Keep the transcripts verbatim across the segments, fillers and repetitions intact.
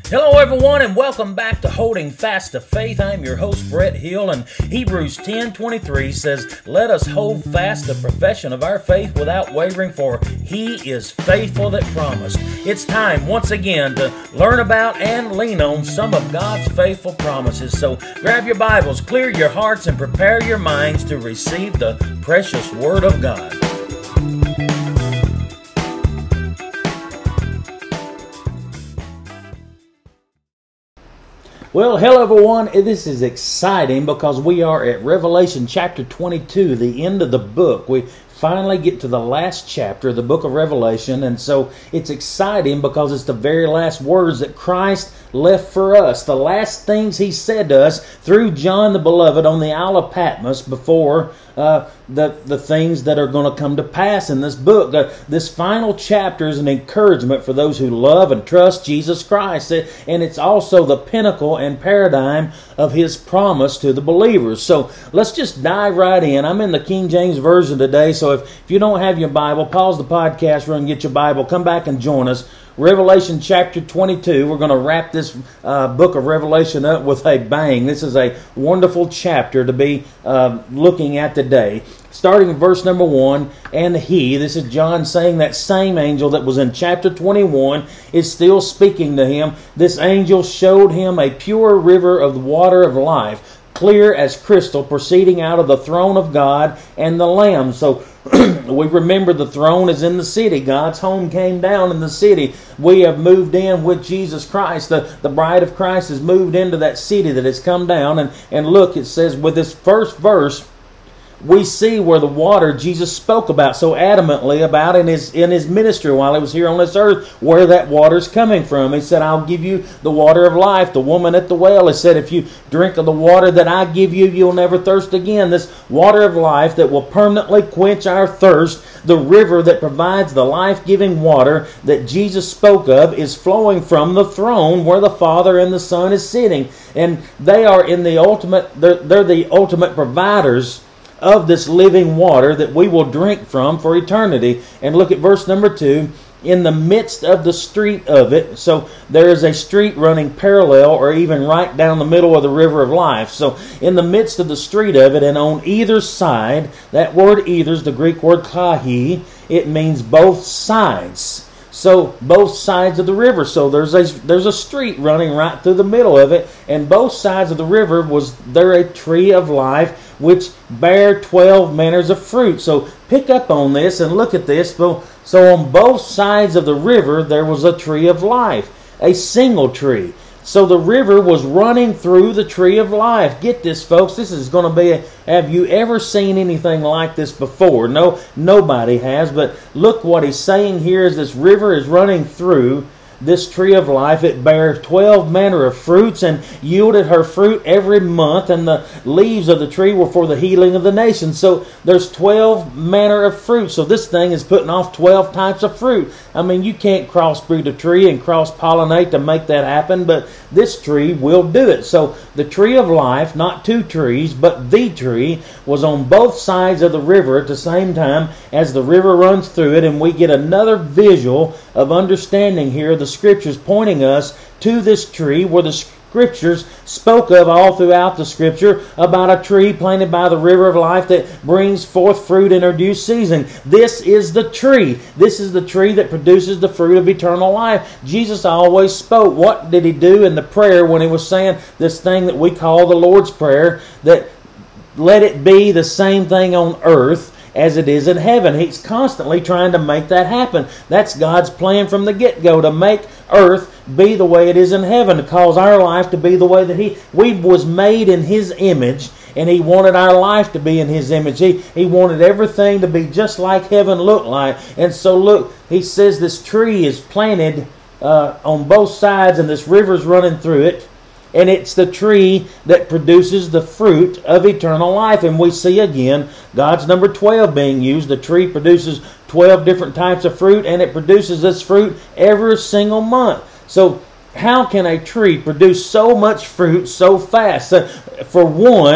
Hello everyone and welcome back to Holding Fast to Faith. I'm your host Brett Hill, and Hebrews ten twenty-three says, "Let us hold fast the profession of our faith without wavering, for He is faithful that promised." It's time once again to learn about and lean on some of God's faithful promises. So grab your Bibles, clear your hearts, and prepare your minds to receive the precious Word of God. Well, hello everyone. This is exciting because we are at Revelation chapter twenty-two, the end of the book. We finally get to the last chapter of the book of Revelation, and so it's exciting because it's the very last words that Christ left for us, the last things He said to us through John the Beloved on the Isle of Patmos before uh, the, the things that are going to come to pass in this book. Uh, this final chapter is an encouragement for those who love and trust Jesus Christ, and it's also the pinnacle and paradigm of His promise to the believers. So let's just dive right in. I'm in the King James Version today, so if, if you don't have your Bible, pause the podcast, run and get your Bible, come back and join us. Revelation chapter twenty-two. We're going to wrap this uh, book of Revelation up with a bang. This is a wonderful chapter to be uh, looking at today. Starting in verse number one, and He, this is John saying that same angel that was in chapter twenty-one, is still speaking to him. This angel showed him a pure river of the water of life, clear as crystal, proceeding out of the throne of God and the Lamb. So we remember the throne is in the city. God's home came down in the city. We have moved in with Jesus Christ. The, the bride of Christ has moved into that city that has come down. And, and look, it says with this first verse, we see where the water Jesus spoke about so adamantly about in his in his ministry while He was here on this earth, where that water's coming from. He said, "I'll give you the water of life." The woman at the well, He said, "If you drink of the water that I give you, you'll never thirst again." This water of life that will permanently quench our thirst, the river that provides the life-giving water that Jesus spoke of, is flowing from the throne where the Father and the Son is sitting. And they are in the ultimate, they're, they're the ultimate providers of this living water that we will drink from for eternity. And look at verse number two. In the midst of the street of it, so there is a street running parallel or even right down the middle of the river of life. So in the midst of the street of it, and on either side, that word either is the Greek word kahi. It means both sides. So both sides of the river. So there's a there's a street running right through the middle of it, and both sides of the river was there a tree of life which bare twelve manners of fruit. So pick up on this and look at this. So, so on both sides of the river there was a tree of life, a single tree. So the river was running through the tree of life. Get this, folks. This is going to be a, have you ever seen anything like this before? No, nobody has. But look what he's saying here is this river is running through this tree of life. It bare twelve manner of fruits and yielded her fruit every month, and the leaves of the tree were for the healing of the nation. So there's twelve manner of fruit. So this thing is putting off twelve types of fruit. I mean, you can't crossbreed a tree and cross-pollinate to make that happen, but this tree will do it. So the tree of life, not two trees, but the tree, was on both sides of the river at the same time as the river runs through it, and we get another visual of understanding here the Scriptures pointing us to this tree where the Scriptures spoke of all throughout the Scripture about a tree planted by the river of life that brings forth fruit in her due season. This is the tree. This is the tree that produces the fruit of eternal life. Jesus always spoke. What did He do in the prayer when He was saying this thing that we call the Lord's Prayer, that let it be the same thing on earth as it is in heaven? He's constantly trying to make that happen. That's God's plan from the get-go, to make earth be the way it is in heaven, to cause our life to be the way that He we was made in His image, and He wanted our life to be in His image. He, he wanted everything to be just like heaven looked like. And so look, He says this tree is planted uh, on both sides, and this river's running through it. And it's the tree that produces the fruit of eternal life. And we see again God's number twelve being used. The tree produces twelve different types of fruit, and it produces this fruit every single month. So how can a tree produce so much fruit so fast? For one,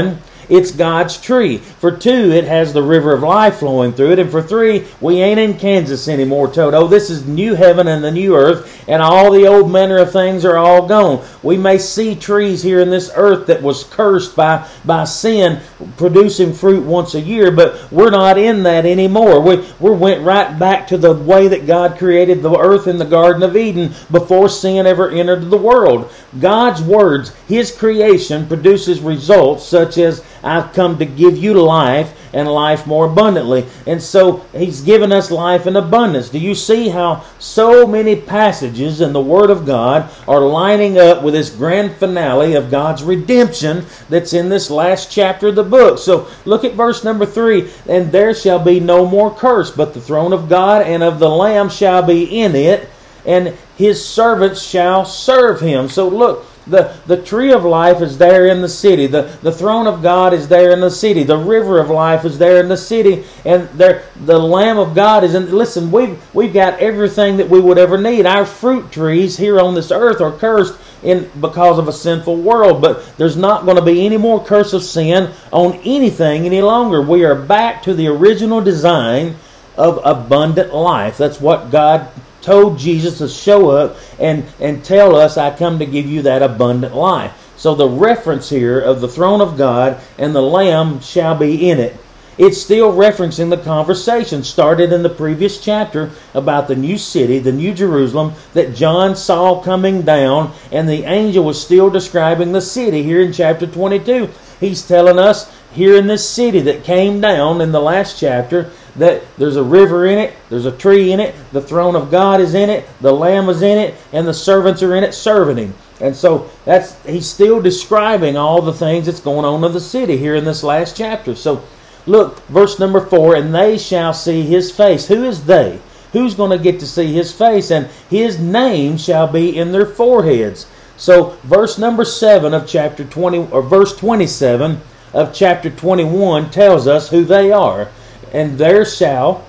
it's God's tree. For two, it has the river of life flowing through it. And for three, we ain't in Kansas anymore, Toto. This is new heaven and the new earth, and all the old manner of things are all gone. We may see trees here in this earth that was cursed by, by sin, producing fruit once a year, but we're not in that anymore. We, we went right back to the way that God created the earth in the Garden of Eden before sin ever entered the world. God's words, His creation, produces results such as, I've come to give you life and life more abundantly. And so He's given us life in abundance. Do you see how so many passages in the Word of God are lining up with this grand finale of God's redemption that's in this last chapter of the book? So look at verse number three. And there shall be no more curse, but the throne of God and of the Lamb shall be in it, and His servants shall serve Him. So look, the, the tree of life is there in the city. The, the throne of God is there in the city. The river of life is there in the city. And there, the Lamb of God is in. Listen, we've, we've got everything that we would ever need. Our fruit trees here on this earth are cursed in because of a sinful world. But there's not going to be any more curse of sin on anything any longer. We are back to the original design of abundant life. That's what God told Jesus to show up and, and tell us, I come to give you that abundant life. So the reference here of the throne of God and the Lamb shall be in it. It's still referencing the conversation started in the previous chapter about the new city, the new Jerusalem, that John saw coming down, and the angel was still describing the city here in chapter twenty-two. He's telling us here in this city that came down in the last chapter that there's a river in it, there's a tree in it, the throne of God is in it, the Lamb is in it, and the servants are in it serving Him. And so that's he's still describing all the things that's going on in the city here in this last chapter. So look, verse number four, and they shall see His face. Who is they? Who's going to get to see His face? And His name shall be in their foreheads. So verse number seven of chapter twenty, or verse twenty-seven of chapter twenty-one tells us who they are. And there shall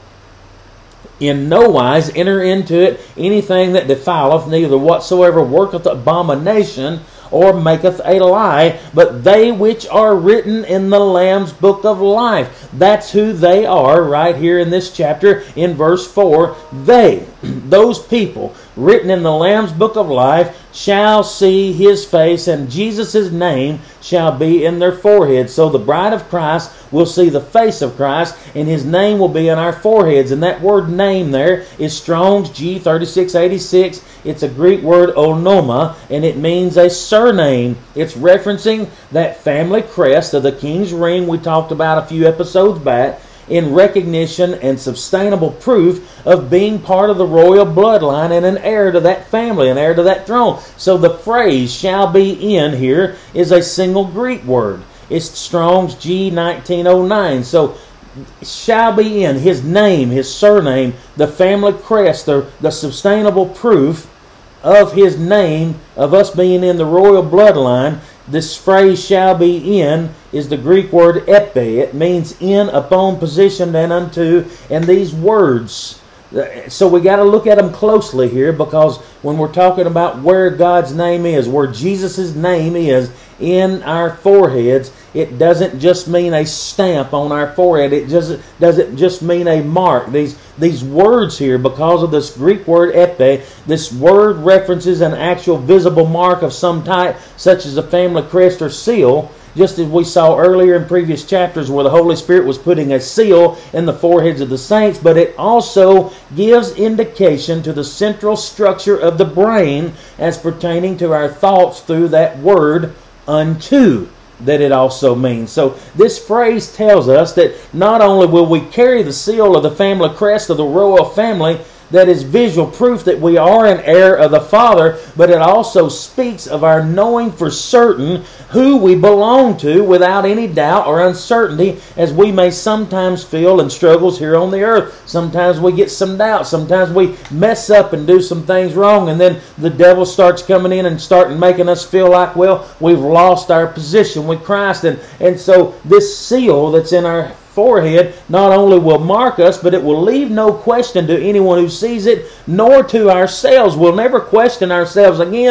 in no wise enter into it anything that defileth, neither whatsoever worketh abomination or maketh a lie, but they which are written in the Lamb's book of life. That's who they are right here in this chapter in verse four. They, those people written in the Lamb's book of life, shall see His face, and Jesus' name shall be in their foreheads. So the bride of Christ will see the face of Christ, and His name will be in our foreheads. And that word name there is Strong's G thirty-six eighty-six. It's a Greek word onoma, and it means a surname. It's referencing that family crest of the king's ring we talked about a few episodes back, in recognition and sustainable proof of being part of the royal bloodline and an heir to that family, an heir to that throne. So the phrase shall be in here is a single Greek word. It's Strong's G nineteen oh nine. So shall be in, His name, His surname, the family crest, the, the sustainable proof of His name, of us being in the royal bloodline. This phrase shall be in is the Greek word epi. It means in, upon, positioned, and unto. And these words, so we got to look at them closely here, because when we're talking about where God's name is, where Jesus' name is in our foreheads, it doesn't just mean a stamp on our forehead. It just doesn't just mean a mark. These these words here, because of this Greek word epi, this word references an actual visible mark of some type, such as a family crest or seal, just as we saw earlier in previous chapters where the Holy Spirit was putting a seal in the foreheads of the saints. But it also gives indication to the central structure of the brain as pertaining to our thoughts through that word unto that it also means. So this phrase tells us that not only will we carry the seal of the family crest of the royal family, that is visual proof that we are an heir of the Father, but it also speaks of our knowing for certain who we belong to without any doubt or uncertainty, as we may sometimes feel in struggles here on the earth. Sometimes we get some doubt. Sometimes we mess up and do some things wrong, and then the devil starts coming in and starting making us feel like, well, we've lost our position with Christ. And, and so this seal that's in our forehead not only will mark us, but it will leave no question to anyone who sees it, nor to ourselves. We'll never question ourselves again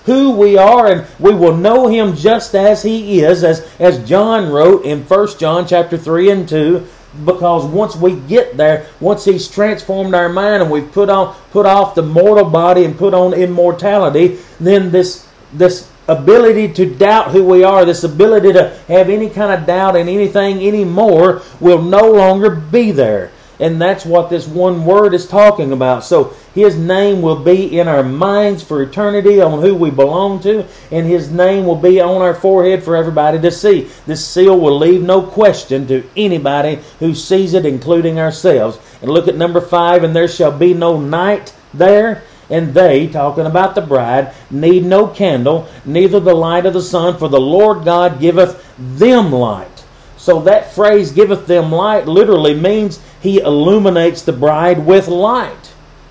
who we are, and we will know Him just as He is, as, as John wrote in First John chapter three and two, because once we get there, once He's transformed our mind and we've put on put off the mortal body and put on immortality, then this this ability to doubt who we are, this ability to have any kind of doubt in anything anymore, will no longer be there. And that's what this one word is talking about. So His name will be in our minds for eternity on who we belong to, and His name will be on our forehead for everybody to see. This seal will leave no question to anybody who sees it, including ourselves. And look at number five, and there shall be no night there. And they, talking about the bride, need no candle, neither the light of the sun, for the Lord God giveth them light. So that phrase, giveth them light, literally means He illuminates the bride with light.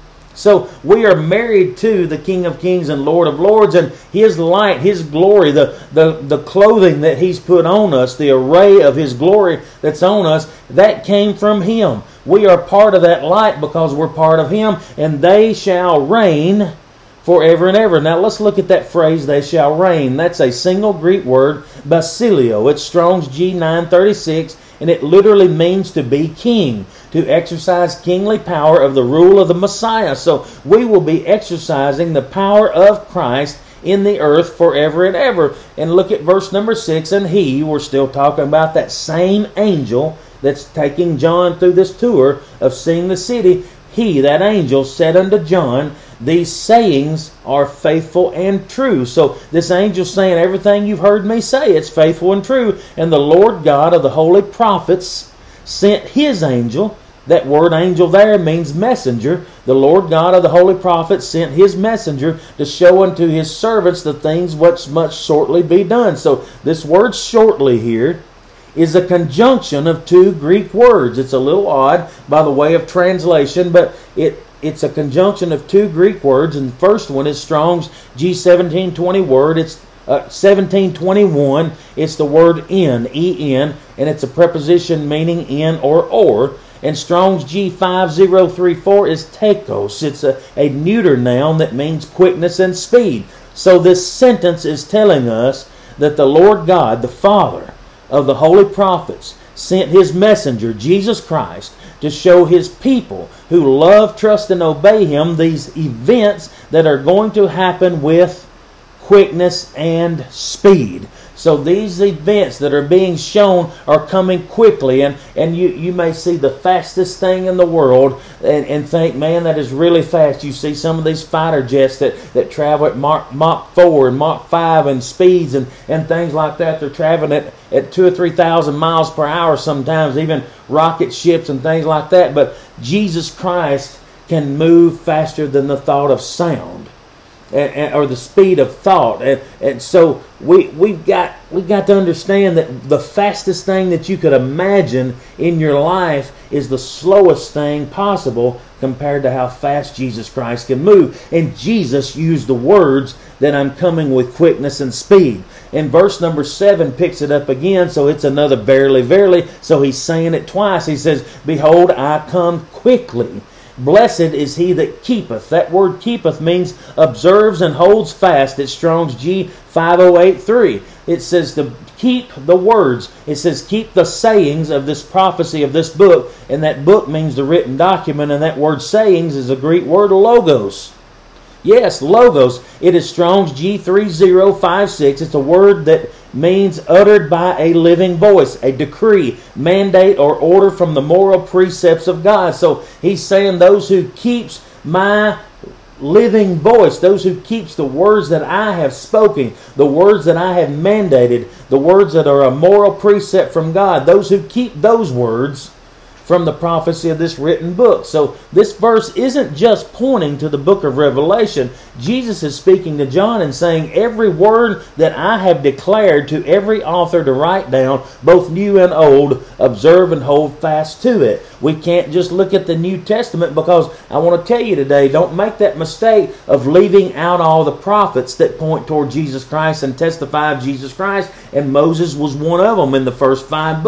So we are married to the King of Kings and Lord of Lords, and His light, His glory, the, the, the clothing that He's put on us, the array of His glory that's on us, that came from Him. We are part of that light because we're part of Him, and they shall reign forever and ever. Now let's look at that phrase, they shall reign. That's a single Greek word, basilio. It's Strong's G nine thirty-six, and it literally means to be king, to exercise kingly power of the rule of the Messiah. So we will be exercising the power of Christ in the earth forever and ever. And look at verse number six, and He, we're still talking about that same angel that's taking John through this tour of seeing the city. He, that angel, said unto John, these sayings are faithful and true. So this angel saying everything you've heard me say, it's faithful and true. And the Lord God of the holy prophets sent His angel. That word angel there means messenger. The Lord God of the holy prophets sent His messenger to show unto His servants the things which must shortly be done. So this word shortly here is a conjunction of two Greek words. It's a little odd by the way of translation, but it it's a conjunction of two Greek words. And the first one is Strong's G seventeen twenty word. It's uh, seventeen twenty-one. It's the word in, E N, and it's a preposition meaning in or or. And Strong's G five oh three four is tekos. It's a, a neuter noun that means quickness and speed. So this sentence is telling us that the Lord God, the Father of the holy prophets, sent His messenger, Jesus Christ, to show His people who love, trust, and obey Him these events that are going to happen with quickness and speed. So these events that are being shown are coming quickly, and, and you, you may see the fastest thing in the world and, and think, man, that is really fast. You see some of these fighter jets that, that travel at Mach, Mach four and Mach five and speeds and, and things like that. They're traveling at, at two or three thousand miles per hour sometimes, even rocket ships and things like that. But Jesus Christ can move faster than the thought of sound. And, and, or the speed of thought, and, and so we we've got we got to understand that the fastest thing that you could imagine in your life is the slowest thing possible compared to how fast Jesus Christ can move. And Jesus used the words that I'm coming with quickness and speed. And verse number seven picks it up again, so it's another verily, verily. So he's saying it twice. He says, "Behold, I come quickly. Blessed is he that keepeth." That word keepeth means observes and holds fast. It's Strong's G five oh eight three. It says to keep the words. It says keep the sayings of this prophecy of this book. And that book means the written document. And that word sayings is a Greek word logos. Yes, logos. It is Strong's G three oh five six. It's a word that means uttered by a living voice, a decree, mandate, or order from the moral precepts of God. So he's saying those who keeps my living voice, those who keeps the words that I have spoken, the words that I have mandated, the words that are a moral precept from God, those who keep those words from the prophecy of this written book. So this verse isn't just pointing to the book of Revelation. Jesus is speaking to John and saying, every word that I have declared to every author to write down, both new and old, observe and hold fast to it. We can't just look at the New Testament, because I want to tell you today, don't make that mistake of leaving out all the prophets that point toward Jesus Christ and testify of Jesus Christ. And Moses was one of them in the first five books.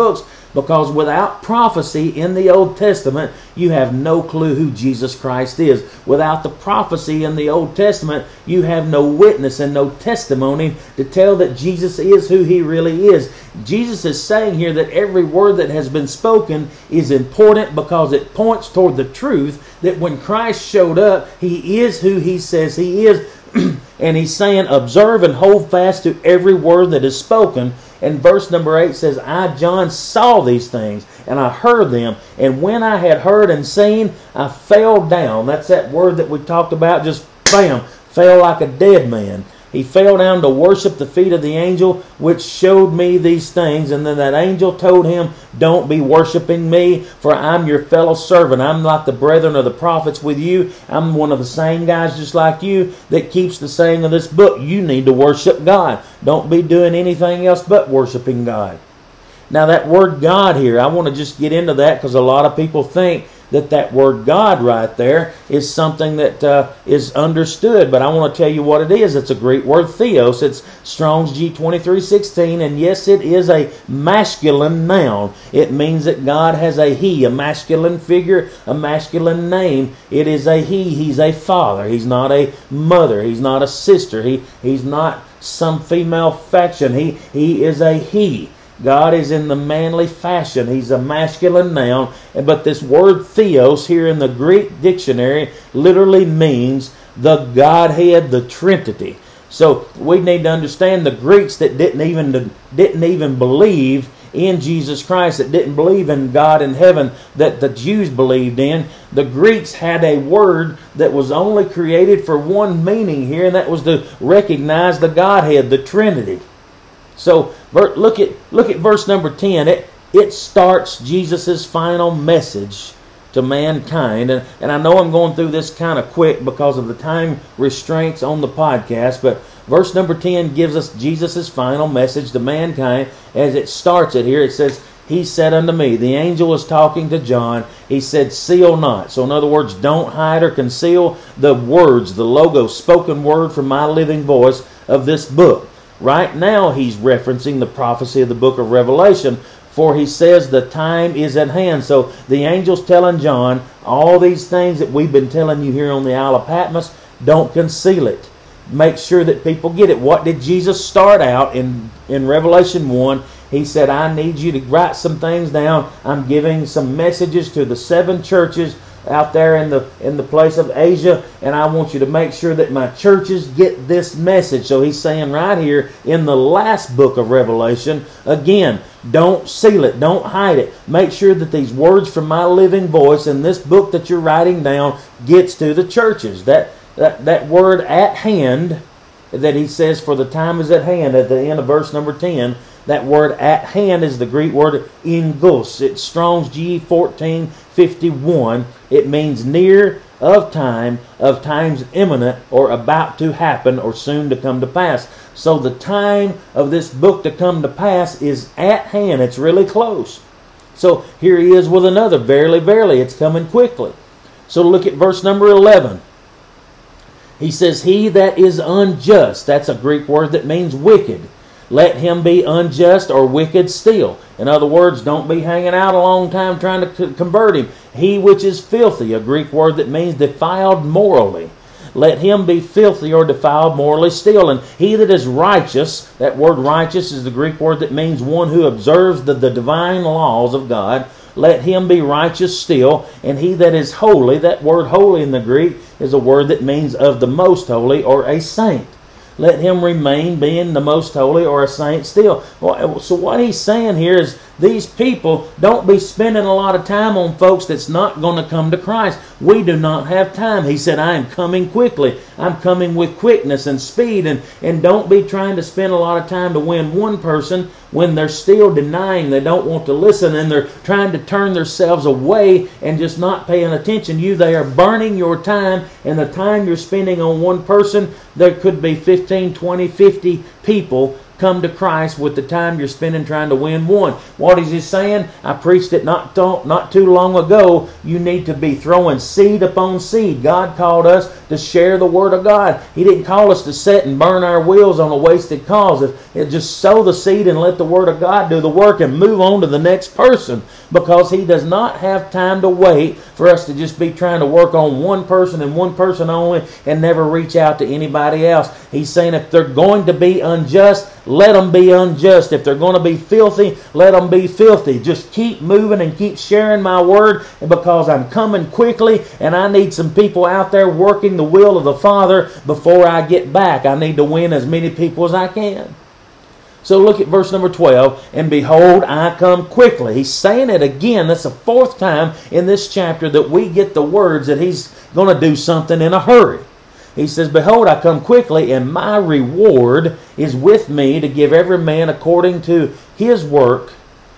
Because without prophecy in the Old Testament, you have no clue who Jesus Christ is. Without the prophecy in the Old Testament, you have no witness and no testimony to tell that Jesus is who He really is. Jesus is saying here that every word that has been spoken is important because it points toward the truth that when Christ showed up, He is who He says He is. And He's saying, observe and hold fast to every word that is spoken. And verse number eight says, I, John, saw these things, and I heard them. And when I had heard and seen, I fell down. That's that word that we talked about, just bam, fell like a dead man. He fell down to worship the feet of the angel, which showed me these things. And then that angel told him, don't be worshiping me, for I'm your fellow servant. I'm like the brethren of the prophets with you. I'm one of the same guys just like you that keeps the saying of this book. You need to worship God. Don't be doing anything else but worshiping God. Now that word God here, I want to just get into that because a lot of people think that that word God right there is something that uh, is understood. But I want to tell you what it is. It's a Greek word, theos. It's Strong's G twenty-three sixteen. And yes, it is a masculine noun. It means that God has a He, a masculine figure, a masculine name. It is a He. He's a father. He's not a mother. He's not a sister. He, he's not some female faction. He, he is a He. God is in the manly fashion. He's a masculine noun. But this word theos here in the Greek dictionary literally means the Godhead, the Trinity. So we need to understand the Greeks that didn't even, didn't even believe in Jesus Christ, that didn't believe in God in heaven that the Jews believed in. The Greeks had a word that was only created for one meaning here, and that was to recognize the Godhead, the Trinity. So look at look at verse number ten. It it starts Jesus' final message to mankind. And, and I know I'm going through this kind of quick because of the time restraints on the podcast, but verse number ten gives us Jesus' final message to mankind. As it starts it here, it says, He said unto me, the angel was talking to John, he said, seal not. So in other words, don't hide or conceal the words, the logo, spoken word from my living voice of this book. Right now he's referencing the prophecy of the book of Revelation, for he says the time is at hand. So the angel's telling John all these things that we've been telling you here on the Isle of Patmos. Don't conceal it. Make sure that people get it. What did Jesus start out in, in Revelation one? He said, I need you to write some things down. I'm giving some messages to the seven churches out there in the in the place of Asia, and I want you to make sure that my churches get this message. So he's saying right here in the last book of Revelation, again, don't seal it, don't hide it. Make sure that these words from my living voice in this book that you're writing down gets to the churches. That that, that word at hand that he says, for the time is at hand, at the end of verse number ten, that word at hand is the Greek word ingos. It's Strong's G fourteen fifty-one. It means near, of time, of times imminent, or about to happen, or soon to come to pass. So the time of this book to come to pass is at hand. It's really close. So here he is with another, verily, verily, it's coming quickly. So look at verse number eleven. He says, he that is unjust, that's a Greek word that means wicked. Let him be unjust or wicked still. In other words, don't be hanging out a long time trying to convert him. He which is filthy, a Greek word that means defiled morally. Let him be filthy or defiled morally still. And he that is righteous, that word righteous is the Greek word that means one who observes the, the divine laws of God. Let him be righteous still. And he that is holy, that word holy in the Greek is a word that means of the most holy or a saint. Let him remain being the most holy or a saint still. So what he's saying here is these people, don't be spending a lot of time on folks that's not going to come to Christ. We do not have time. He said, I am coming quickly. I'm coming with quickness and speed. And, and don't be trying to spend a lot of time to win one person when they're still denying, they don't want to listen, and they're trying to turn themselves away and just not paying attention to you. They are burning your time, and the time you're spending on one person, there could be fifteen, twenty, fifty people come to Christ with the time you're spending trying to win one. What is he saying? I preached it not, to, not too long ago. You need to be throwing seed upon seed. God called us to share the Word of God. He didn't call us to sit and burn our wheels on a wasted cause. It, it just sow the seed and let the Word of God do the work and move on to the next person, because He does not have time to wait for us to just be trying to work on one person and one person only and never reach out to anybody else. He's saying if they're going to be unjust, let them be unjust. If they're going to be filthy, let them be filthy. Just keep moving and keep sharing my word, because I'm coming quickly and I need some people out there working the will of the Father before I get back. I need to win as many people as I can. So look at verse number twelve. And behold, I come quickly. He's saying it again. That's the fourth time in this chapter that we get the words that He's going to do something in a hurry. He says, behold, I come quickly, and my reward is with me to give every man according to his work.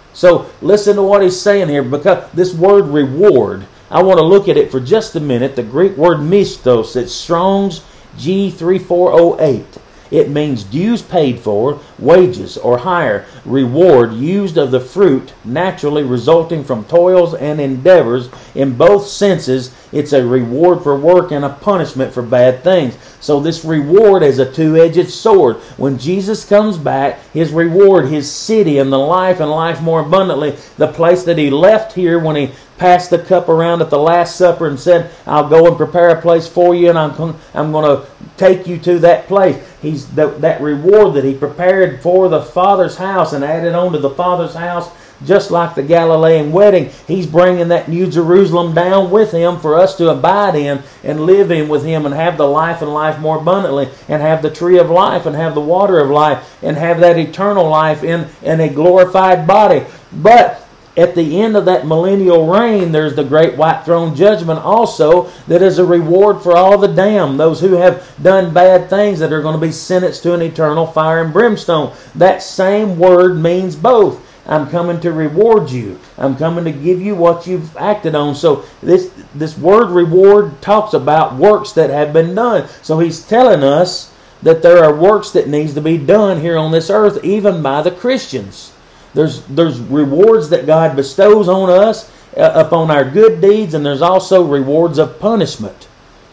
So listen to what he's saying here, because this word reward, I want to look at it for just a minute. The Greek word mistos, it's Strong's G three four oh eight. It means dues paid for, wages or hire, reward used of the fruit naturally resulting from toils and endeavors. In both senses, it's a reward for work and a punishment for bad things. So this reward is a two-edged sword. When Jesus comes back, His reward, His city and the life and life more abundantly, the place that He left here when He passed the cup around at the Last Supper and said, I'll go and prepare a place for you, and I'm, I'm going to take you to that place. He's the, that reward that He prepared for the Father's house and added on to the Father's house, just like the Galilean wedding. He's bringing that New Jerusalem down with Him for us to abide in and live in with Him and have the life and life more abundantly, and have the tree of life and have the water of life and have that eternal life in, in a glorified body. But at the end of that millennial reign, there's the great white throne judgment also, that is a reward for all the damned, those who have done bad things that are going to be sentenced to an eternal fire and brimstone. That same word means both. I'm coming to reward you. I'm coming to give you what you've acted on. So this, this word reward talks about works that have been done. So He's telling us that there are works that needs to be done here on this earth, even by the Christians. There's, there's rewards that God bestows on us uh, upon our good deeds, and there's also rewards of punishment.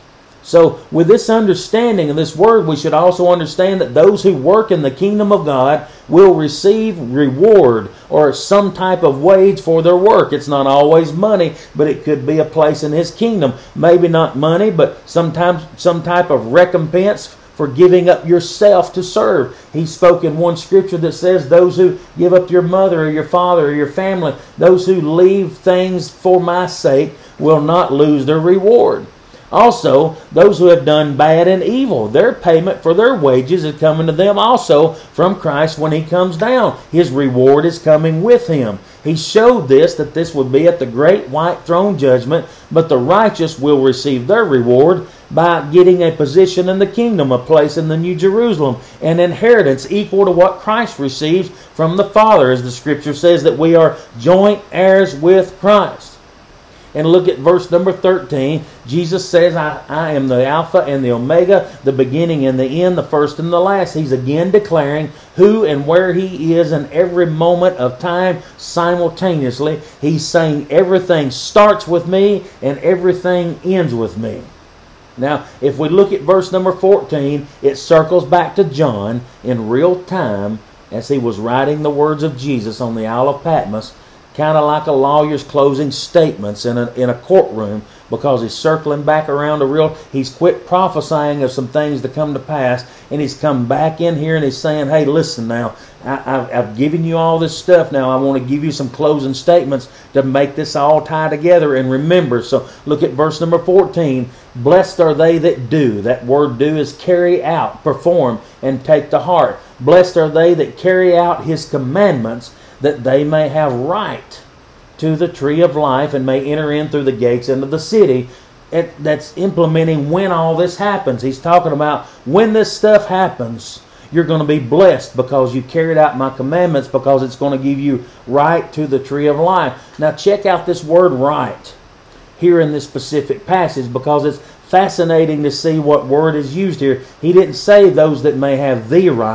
So with this understanding of this word, we should also understand that those who work in the kingdom of God will receive reward or some type of wage for their work. It's not always money, but it could be a place in His kingdom. Maybe not money, but sometimes some type of recompense for giving up yourself to serve. He spoke in one scripture that says, those who give up your mother or your father or your family, those who leave things for my sake will not lose their reward. Also, those who have done bad and evil, their payment for their wages is coming to them also from Christ when He comes down. His reward is coming with Him. He showed this, that this would be at the great white throne judgment, but the righteous will receive their reward by getting a position in the kingdom, a place in the New Jerusalem, an inheritance equal to what Christ receives from the Father, as the Scripture says that we are joint heirs with Christ. And look at verse number thirteen. Jesus says, I, I am the Alpha and the Omega, the beginning and the end, the first and the last. He's again declaring who and where He is in every moment of time simultaneously. He's saying everything starts with me and everything ends with me. Now, if we look at verse number fourteen, it circles back to John in real time as he was writing the words of Jesus on the Isle of Patmos, kind of like a lawyer's closing statements in a, in a courtroom, because he's circling back around to real, he's quit prophesying of some things to come to pass, and he's come back in here and he's saying, hey, listen now, I, I've, I've given you all this stuff now. I want to give you some closing statements to make this all tie together and remember. So look at verse number fourteen. Blessed are they that do. That word do is carry out, perform, and take to heart. Blessed are they that carry out His commandments, that they may have right to the tree of life and may enter in through the gates into the city. It, that's implementing when all this happens. He's talking about when this stuff happens, you're going to be blessed because you carried out my commandments, because it's going to give you right to the tree of life. Now check out this word right here in this specific passage, because it's fascinating to see what word is used here. He didn't say those that may have the right.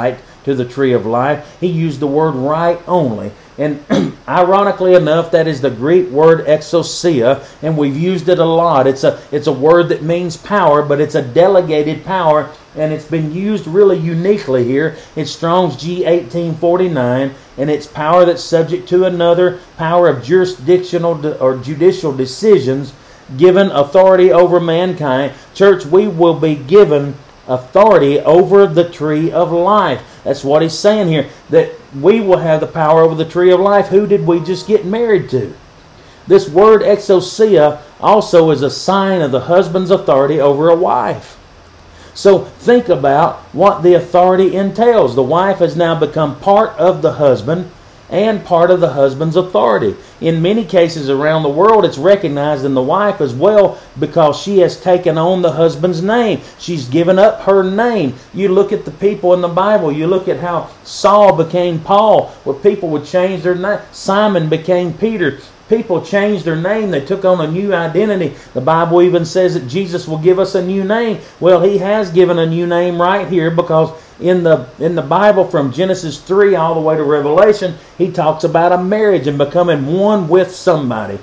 to the tree of life. He used the word right only. And ironically enough, that is the Greek word exousia, and we've used it a lot. It's a, it's a word that means power, but it's a delegated power, and it's been used really uniquely here. It's Strong's G eighteen forty-nine, and it's power that's subject to another, power of jurisdictional de- or judicial decisions, given authority over mankind. Church, we will be given authority over the tree of life. That's what he's saying here, that we will have the power over the tree of life. Who did we just get married to? This word exousia also is a sign of the husband's authority over a wife. So think about what the authority entails. The wife has now become part of the husband and part of the husband's authority. In many cases around the world, it's recognized in the wife as well because she has taken on the husband's name. She's given up her name. You look at the people in the Bible. You look at how Saul became Paul, where people would change their name. Simon became Peter. People changed their name. They took on a new identity. The Bible even says that Jesus will give us a new name. Well, He has given a new name right here, because in the in the Bible from Genesis three all the way to Revelation, He talks about a marriage and becoming one with somebody.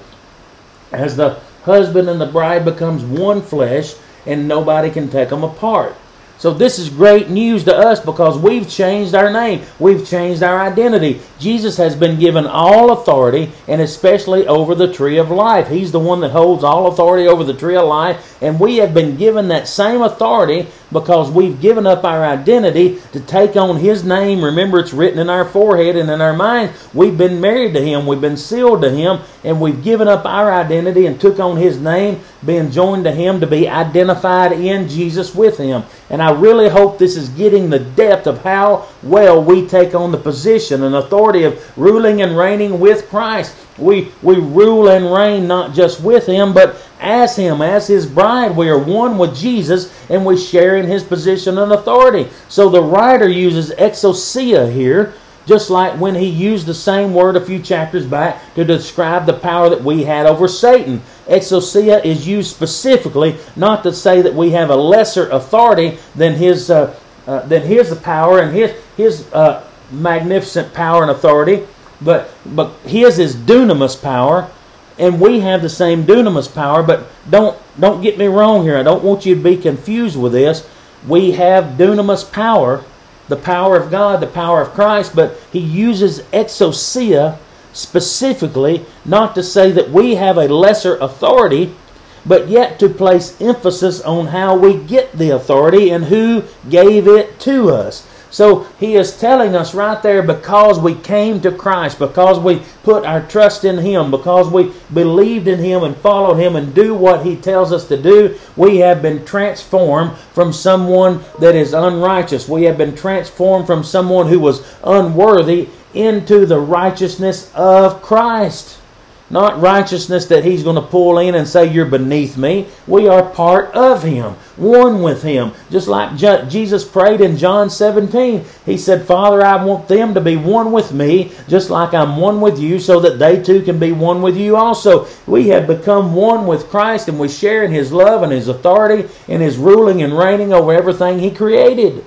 As the husband and the bride becomes one flesh, and nobody can take them apart. So this is great news to us because we've changed our name. We've changed our identity. Jesus has been given all authority, and especially over the tree of life. He's the one that holds all authority over the tree of life, and we have been given that same authority because we've given up our identity to take on His name. Remember, it's written in our forehead and in our mind. We've been married to Him. We've been sealed to Him, and we've given up our identity and took on His name, being joined to Him to be identified in Jesus with Him. And I really hope this is getting the depth of how well we take on the position and authority of ruling and reigning with Christ. We, we rule and reign not just with Him, but as Him, as His bride. We are one with Jesus, and we share in His position and authority. So the writer uses exousia here, just like when he used the same word a few chapters back to describe the power that we had over Satan. Exousia is used specifically not to say that we have a lesser authority than his uh, uh, than his power and his his uh, magnificent power and authority, but but his is dunamis power, and we have the same dunamis power. But don't don't get me wrong here. I don't want you to be confused with this. We have dunamis power, the power of God, the power of Christ, but he uses exousia specifically not to say that we have a lesser authority, but yet to place emphasis on how we get the authority and who gave it to us. So he is telling us right there, because we came to Christ, because we put our trust in Him, because we believed in Him and followed Him and do what He tells us to do, we have been transformed from someone that is unrighteous. We have been transformed from someone who was unworthy into the righteousness of Christ. Not righteousness that He's going to pull in and say, you're beneath me. We are part of Him, one with Him. Just like Jesus prayed in John seventeen. He said, Father, I want them to be one with me, just like I'm one with you, so that they too can be one with you also. We have become one with Christ, and we share in His love and His authority and His ruling and reigning over everything He created.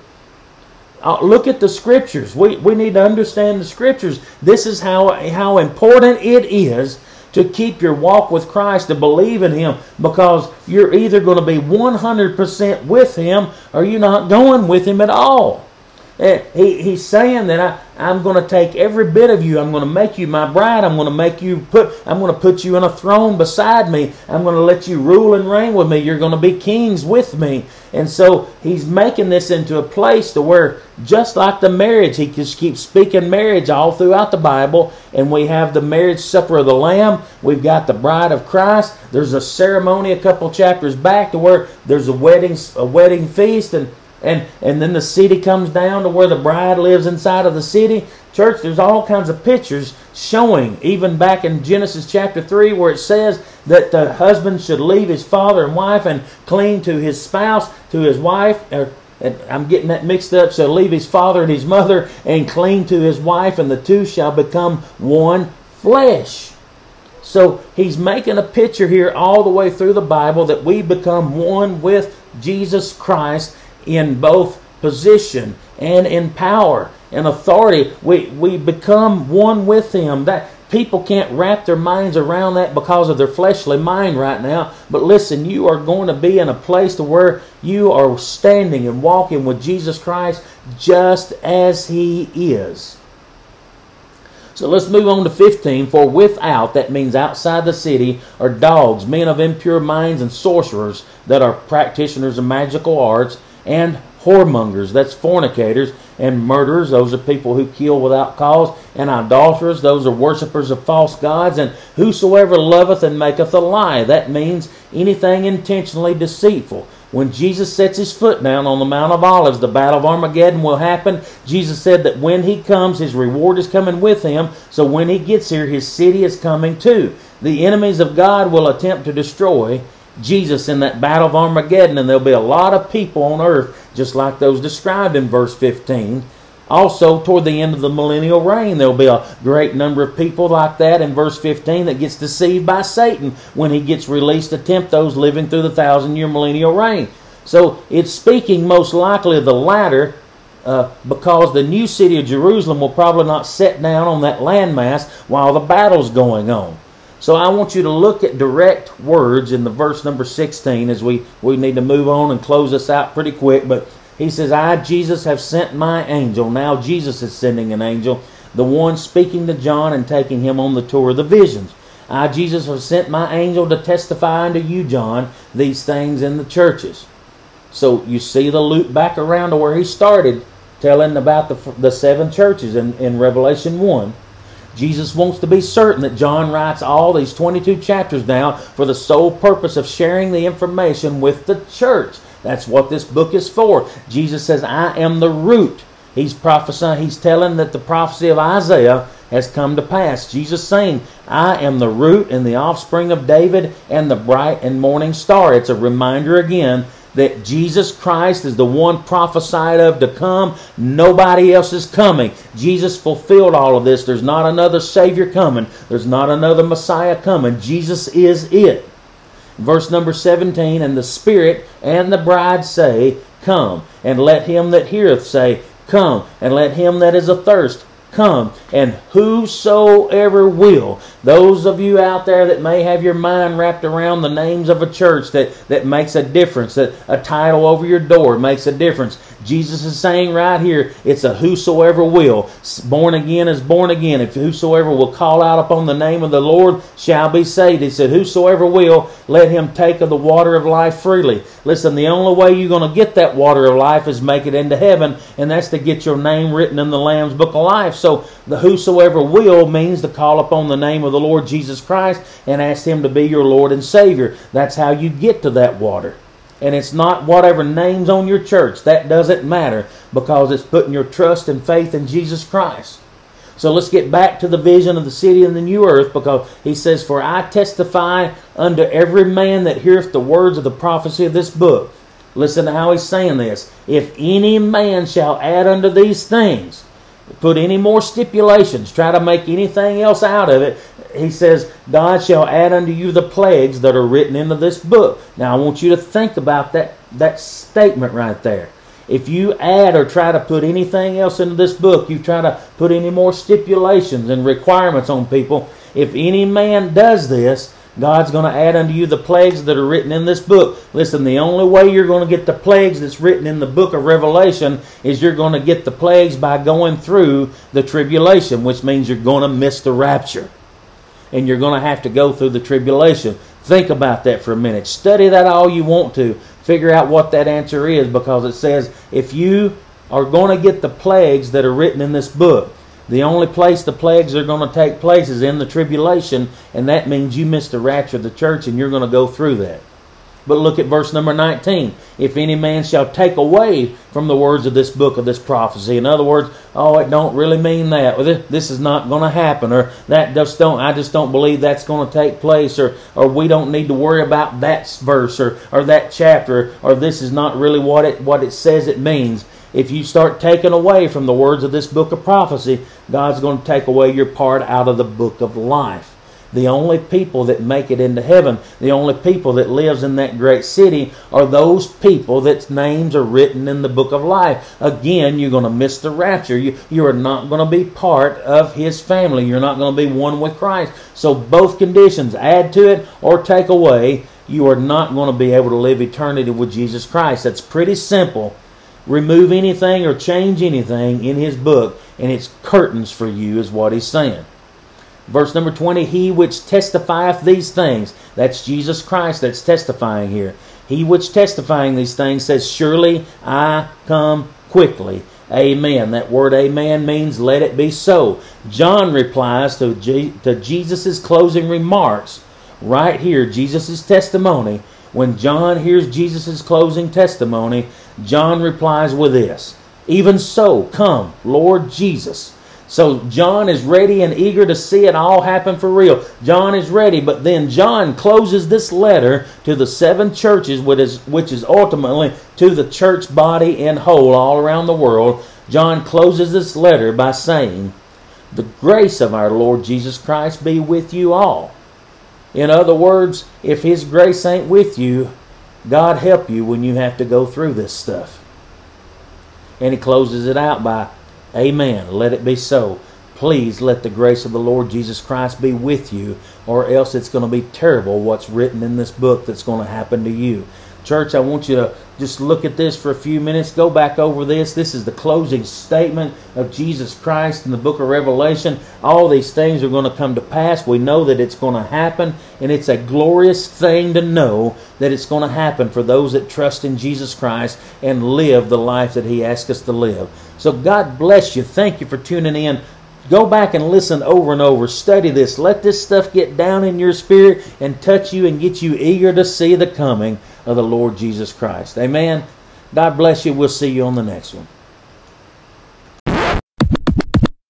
Uh, look at the Scriptures. We, we need to understand the Scriptures. This is how, how important it is to keep your walk with Christ, to believe in Him, because you're either going to be one hundred percent with Him or you're not going with Him at all. He, he's saying that I, I'm going to take every bit of you. I'm going to make you my bride. I'm going to make you put. I'm going to put you in a throne beside me. I'm going to let you rule and reign with me. You're going to be kings with me. And so he's making this into a place to where, just like the marriage, he just keeps speaking marriage all throughout the Bible. And we have the marriage supper of the Lamb. We've got the bride of Christ. There's a ceremony a couple chapters back to where there's a wedding, a wedding feast, and And, and then the city comes down to where the bride lives inside of the city. Church, there's all kinds of pictures showing, even back in Genesis chapter three, where it says that the husband should leave his father and wife and cling to his spouse, to his wife. Or, I'm getting that mixed up. So leave his father and his mother and cling to his wife, and the two shall become one flesh. So he's making a picture here all the way through the Bible that we become one with Jesus Christ in both position and in power. and authority. We, we become one with Him. That people can't wrap their minds around that because of their fleshly mind right now. But listen, you are going to be in a place to where you are standing and walking with Jesus Christ just as He is. So let's move on to fifteen. For without, that means outside the city, are dogs, men of impure minds, and sorcerers, that are practitioners of magical arts, and whoremongers, that's fornicators, and murderers, those are people who kill without cause, and idolaters, those are worshippers of false gods, and whosoever loveth and maketh a lie, that means anything intentionally deceitful. When Jesus sets His foot down on the Mount of Olives, the battle of Armageddon will happen. Jesus said that when He comes, His reward is coming with Him. So when He gets here, His city is coming too. The enemies of God will attempt to destroy Jesus in that battle of Armageddon, and there'll be a lot of people on earth, just like those described in verse fifteen. Also, toward the end of the millennial reign, there'll be a great number of people like that in verse fifteen that gets deceived by Satan when he gets released to tempt those living through the thousand-year millennial reign. So it's speaking most likely of the latter, uh, because the new city of Jerusalem will probably not set down on that landmass while the battle's going on. So I want you to look at direct words in the verse number sixteen as we, we need to move on and close this out pretty quick. But He says, I, Jesus, have sent my angel. Now Jesus is sending an angel, the one speaking to John and taking him on the tour of the visions. I, Jesus, have sent my angel to testify unto you, John, these things in the churches. So you see the loop back around to where he started, telling about the, the seven churches in, in Revelation one. Jesus wants to be certain that John writes all these twenty-two chapters down for the sole purpose of sharing the information with the church. That's what this book is for. Jesus says, I am the root. He's prophesying, he's telling that the prophecy of Isaiah has come to pass. Jesus saying, I am the root and the offspring of David and the bright and morning star. It's a reminder again that Jesus Christ is the one prophesied of to come. Nobody else is coming. Jesus fulfilled all of this. There's not another Savior coming. There's not another Messiah coming. Jesus is it. Verse number seventeen, and the Spirit and the bride say, come. And let him that heareth say, come. And let him that is athirst come. And whosoever will. Those of you out there that may have your mind wrapped around the names of a church that, that makes a difference, that a title over your door makes a difference. Jesus is saying right here, it's a whosoever will. Born again is born again. If whosoever will call out upon the name of the Lord shall be saved. He said, whosoever will, let him take of the water of life freely. Listen, the only way you're going to get that water of life is make it into heaven, and that's to get your name written in the Lamb's Book of Life. So the whosoever will means to call upon the name of the Lord Jesus Christ and ask Him to be your Lord and Savior. That's how you get to that water. And it's not whatever name's on your church. That doesn't matter, because it's putting your trust and faith in Jesus Christ. So let's get back to the vision of the city and the new earth, because he says, for I testify unto every man that heareth the words of the prophecy of this book. Listen to how he's saying this. If any man shall add unto these things, put any more stipulations, try to make anything else out of it, he says, God shall add unto you the plagues that are written into this book. Now I want you to think about that, that statement right there. If you add or try to put anything else into this book, you try to put any more stipulations and requirements on people, if any man does this, God's going to add unto you the plagues that are written in this book. Listen, the only way you're going to get the plagues that's written in the book of Revelation is you're going to get the plagues by going through the tribulation, which means you're going to miss the rapture. And you're going to have to go through the tribulation. Think about that for a minute. Study that all you want to. Figure out what that answer is, because it says if you are going to get the plagues that are written in this book, the only place the plagues are going to take place is in the tribulation, and that means you missed the rapture of the church, and you're going to go through that. But look at verse number nineteen. If any man shall take away from the words of this book of this prophecy. In other words, oh, it don't really mean that. Or this is not going to happen. Or that just don't, I just don't believe that's going to take place. Or, or we don't need to worry about that verse or, or that chapter. Or this is not really what it, what it says it means. If you start taking away from the words of this book of prophecy, God's going to take away your part out of the book of life. The only people that make it into heaven, the only people that lives in that great city are those people that's names are written in the book of life. Again, you're going to miss the rapture. You, you are not going to be part of His family. You're not going to be one with Christ. So both conditions, add to it or take away, you are not going to be able to live eternity with Jesus Christ. That's pretty simple. Remove anything or change anything in His book, and it's curtains for you, is what He's saying. Verse number twenty, He which testifieth these things. That's Jesus Christ that's testifying here. He which testifying these things says, surely I come quickly. Amen. That word amen means let it be so. John replies to, G- to Jesus' closing remarks right here, Jesus' testimony. When John hears Jesus' closing testimony, John replies with this, even so, come, Lord Jesus. So John is ready and eager to see it all happen for real. John is ready, but then John closes this letter to the seven churches, which is, which is ultimately to the church body in whole all around the world. John closes this letter by saying, the grace of our Lord Jesus Christ be with you all. In other words, if His grace ain't with you, God help you when you have to go through this stuff. And He closes it out by, amen, let it be so. Please let the grace of the Lord Jesus Christ be with you, or else it's going to be terrible what's written in this book that's going to happen to you. Church, I want you to just look at this for a few minutes. Go back over this. This is the closing statement of Jesus Christ in the book of Revelation. All these things are going to come to pass. We know that it's going to happen, and it's a glorious thing to know that it's going to happen for those that trust in Jesus Christ and live the life that He asks us to live. So God bless you. Thank you for tuning in. Go back and listen over and over. Study this. Let this stuff get down in your spirit and touch you and get you eager to see the coming of the Lord Jesus Christ. Amen. God bless you. We'll see you on the next one.